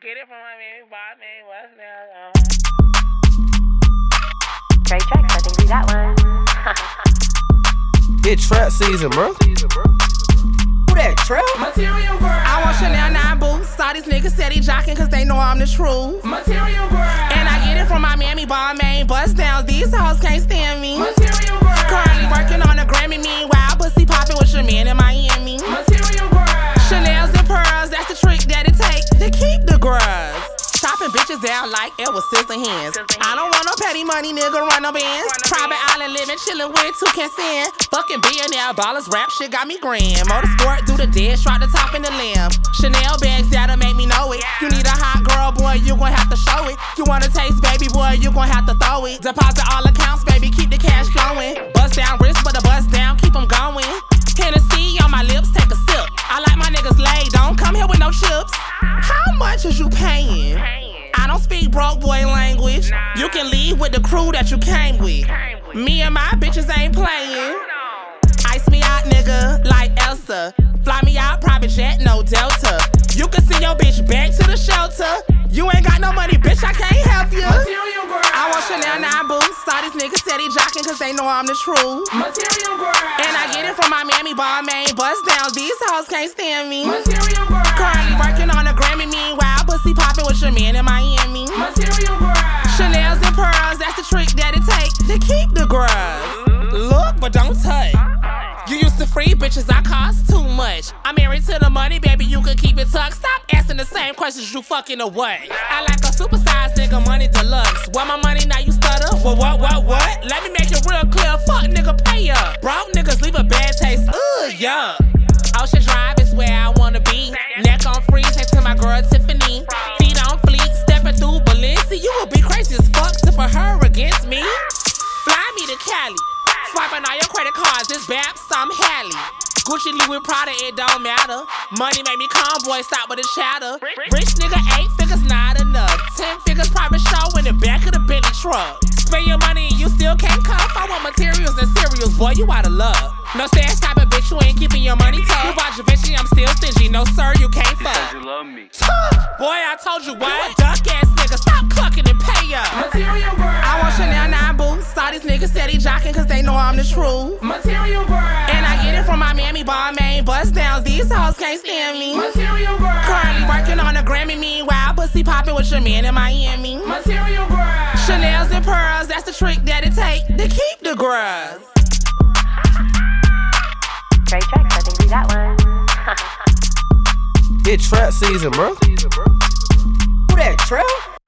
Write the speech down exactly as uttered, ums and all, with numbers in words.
Get it from my baby, boy, man. What's now? Trey Trex, I think we got one. It's trap season, bro. Who that, Trap? Material girl. I want Chanel nine boots. Saw these niggas steady jocking cause they know I'm the truth. Material girl. And I get it from my Miami ball main bust downs. These hoes can't stand me. Material girl. Currently working on a Grammy. Meanwhile, pussy popping with your man in Miami. Material girl. Chanel's and pearls, that's the trick that it take to keep the grubs. Chopping bitches down like it was scissor hands. I don't want no petty money, nigga, run no bands. Private island living, chillin' with two can sin. Fucking billionaire ballers, rap shit got me grand. Motorsport through the dead, strike the top in the limb. Chanel bags that'll make me know it. You need a hot girl, boy, you gon' have to show it. You wanna taste, baby boy, you gon' have to throw it. Deposit all accounts, baby, keep the cash flowing. Bust down wrist, but the bust down, keep them going. Hennessy on my lips, take a sip. I like my niggas laid, don't come here with no chips. How much is you paying? I don't speak broke boy language. You can leave with the crew that you came with. Me and my bitches ain't playing. Ice me out, nigga, like Elsa. Fly me out, private jet, no Delta. You can send your bitch back to the shelter. You ain't got no money, bitch, I can't help you. Material girl. I want Chanel nine boots. Saw these niggas steady jocking cause they know I'm the truth. Material girl. And I get it from my Miami ball main bust downs. These hoes can't stand me. Material girl. Currently working on a Grammy. Meanwhile, pussy popping with your man in Miami. Material girl. Chanel's and pearls, that's the trick that it take to keep the grubs. Look, but don't touch. You used to free bitches, I cost too much. I'm married to the money, baby, you can keep it tucked. Stop asking the same questions, you fucking away. I like a supersized nigga, money deluxe. Want my money, now you stutter? Well, what, what, what? Let me make it real clear, fuck nigga, pay up. Broke niggas leave a bad taste, ugh, yeah. Ocean Drive is where I wanna be. Neck on freeze, next to my girl Tiffany. Feet on fleek, stepping through Balenci. You would be crazy as fuck to put her against me. Fly me to Cali. Swiping all your credit cards, this Babs, I'm Hallie. Gucci, Louis, Prada, it don't matter. Money make me calm, boy, stop with the chatter. Rich nigga, eight figures not enough. Ten figures private show in the back of the Bentley truck. Spend your money and you still can't cuff. I want materials and cereals, boy, you out of love. No stash type of bitch, you ain't keeping your money tough. You bought Givenchy, I'm still stingy. No sir, you can't fuck. You love me. Boy, I told you what? You a duck ass nigga, stop clucking and pay up. Material girl. I want Chanel nine boots. Saw these niggas steady jocking cause they know I'm the truth. Material girl. And I get it from my Miami ball main bust downs. These hoes can't stand me. Material girl. Currently working on a Grammy. Meanwhile, pussy popping with your man in Miami. Material girl. Chanel's and pearls, that's the trick that it take to keep the grubs. Trey Trex, I think we got one. It's trap season, bro. Who that, Trap?